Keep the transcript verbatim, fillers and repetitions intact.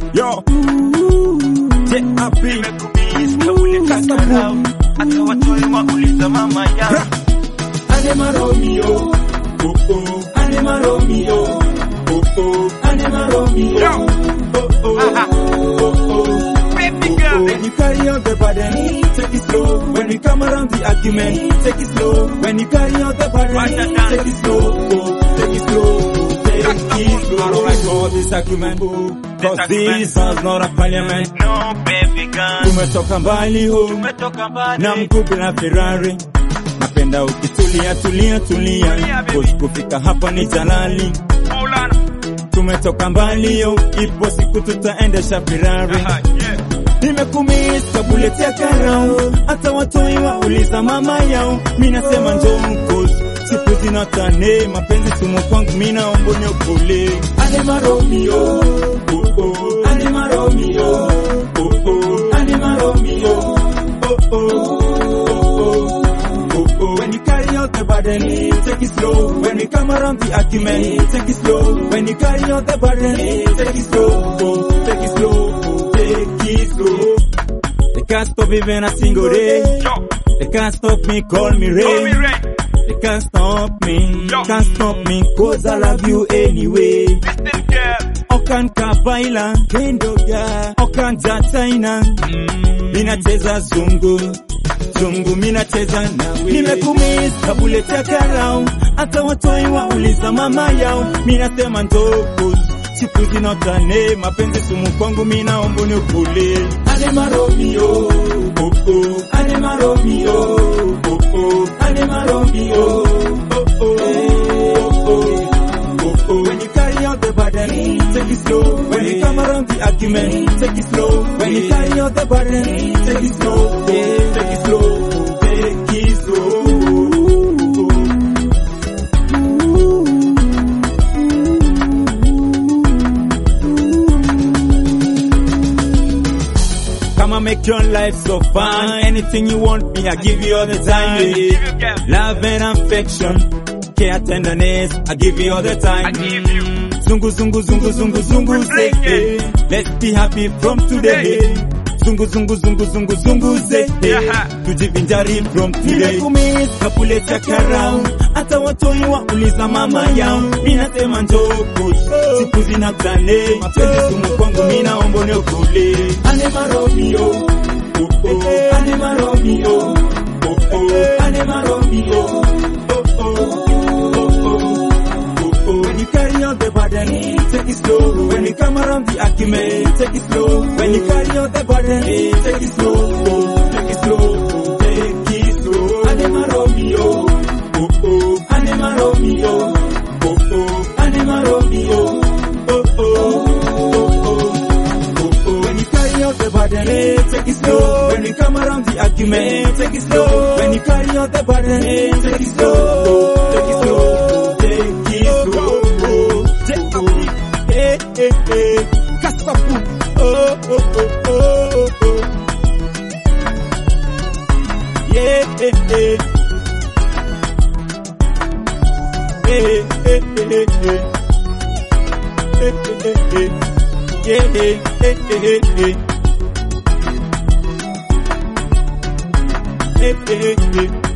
Yo, J R P, Nimekumiska ule kakarau, hata watoi wauliza mama yao. Anema Romeo, oh oh, Anema Romeo, oh oh, Anema Romeo, oh oh, oh oh. Baby girl, When you carry out the burden, take it slow. When we come around the argument, take it slow. When you carry out the burden, take it slow. Oh, take it slow. Take it slow. I don't like all this argument, cause this is not a parliament. no baby girl, Tumetoka mbali ho, tumetoka mbali. na mkubi na Ferrari. Napenda ukitulia, tulia, tulia, cause kufika hapa ni jalali. Maulana, Tumetoka mbali yo, ipo siku tutaendesha Ferrari. aha, yeah. Nimekumisa kuletea karao, hata watoi wauliza mama yao. Mina sema njoo cause siku zinatane, mapenzi sumu kwangu mina ombo nyokole. Anema Romeo, oh oh, Anema Romeo, oh oh, Anema Romeo, oh oh, oh oh, oh oh. When you carry out the burden, take it slow. When we come around the argument, take it slow. When you carry out the burden, take it slow, oh, take it slow, oh, take it slow. They can't stop even a single day. Yo, They can't stop me, call me call me rain. Ray. They can't stop me, Yo. can't stop me, cause I love you anyway. Listen girl, Okan Kabaila, Kendo ya, Okan Jataina, mina cheza zungu, zungu mina cheza nawe. Nimekumisa kuletea karao, hata watoi wauliza mama yao. Mina sema njoo, siku zinotane, mapenzi sumu kwangu mina ombo nyokole. Anema Romeo, oh oh, Anema Romeo, oh oh, Anema Romeo, oh oh, oh oh, oh oh. When you carry out the burden, take it slow. When you come around the argument, take it slow. When you carry out the burden, take it slow, take it slow, take it slow. I'ma make your life so fine. Anything you want me, I give you all the time. give you Yeah. girl, Love and affection, care, tenderness, I give you all the time. I give you. Zungu zungu zungu zungu zungu say, hey. Let's be happy from today. Zungu zungu zungu zungu zungu say, hey. Yeah. Tujivinjari from today. Nimekumisa kuletea karao, hata watoi wauliza mama yao. Mina sema njoo, siku zinatane, mapenzi sumu kwangu mina ombo nyokole. Anema Romeo, oh oh, Anema Romeo, oh oh, Anema Romeo, oh oh, oh oh, oh oh. When you carry out the burden, take it slow. When we come around the argument, take it slow. When you carry out the burden, take it slow, take it slow, take it slow. Anema Romeo, oh oh, Anema Romeo, oh oh, Anema Romeo, oh oh, oh oh. When you carry out the burden, take it slow. When we come around the argument, take it slow. When you carry out the burden, take it slow, take it slow, take it slow. Hey, hey, hey, Kasapu, oh, oh, oh, oh, oh. Yeah, hey, hey. Hey, hey, hey, hey. Hey, hey, hey. Yeah, hey, hey, hey, hey. Hey, hey, hey.